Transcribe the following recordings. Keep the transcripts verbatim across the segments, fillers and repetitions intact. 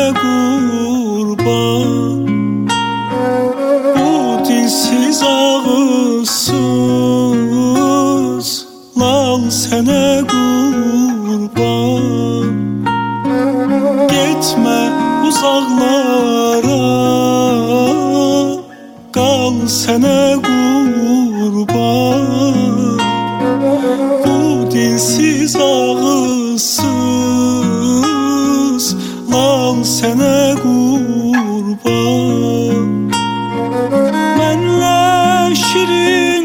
sene kurban. Bu dilsiz ağızsız lal sene kurban. Gitme uzaklara, kal sene kurban. Bu dilsiz ağızsız lal sene kurban. Mənlə şirin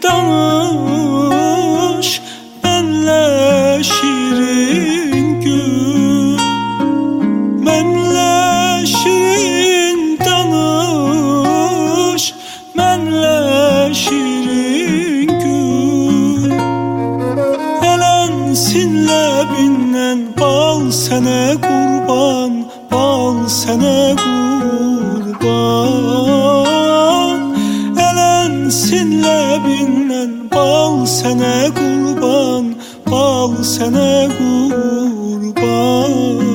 danış, mənlə şirin gül. Mənlə şirin danış, mənlə şirin gül. Elənsin ləbindən bal sənə qurban, bal sənə qurban. Elənsin ləbindən bal sənə qurban, bal sənə qurban.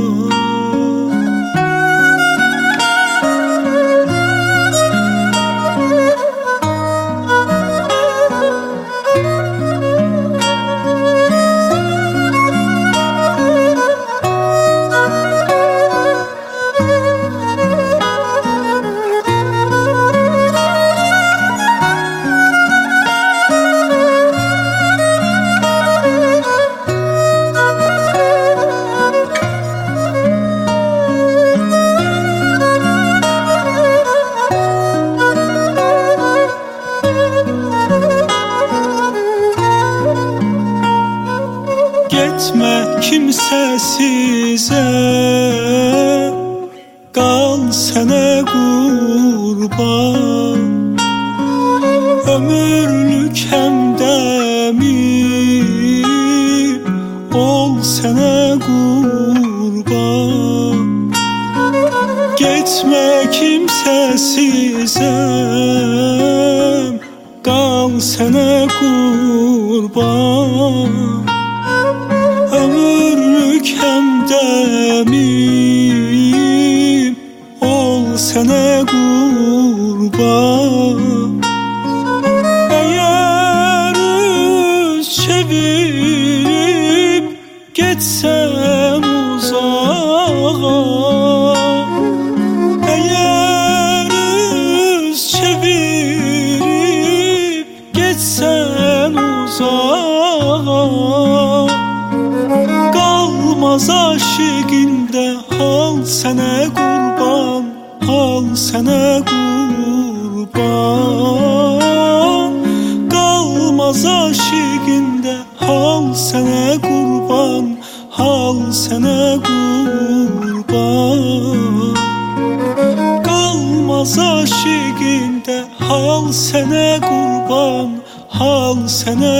Gitme kimsesizə, kal sənə qurban. Ömürlük həmdəmim ol sənə qurban. Gitme kimsesizəm, kal sənə qurban. Ömürlük həmdəmim ol sənə qurban. Əgər üz çevirib getsəm uzağa, əgər üz çevirib getsəm uzağa, qalmaz aşiqində hal sənə qurban, hal sənə qurban. Qalmaz aşiqində hal sənə qurban, hal sənə qurban. Qalmaz aşiqində hal sənə qurban, hal sənə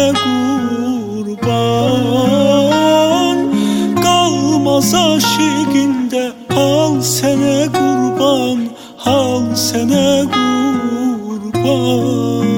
qurban. Qalmaz aşiqində hal sənə qurban, hal sənə qurban.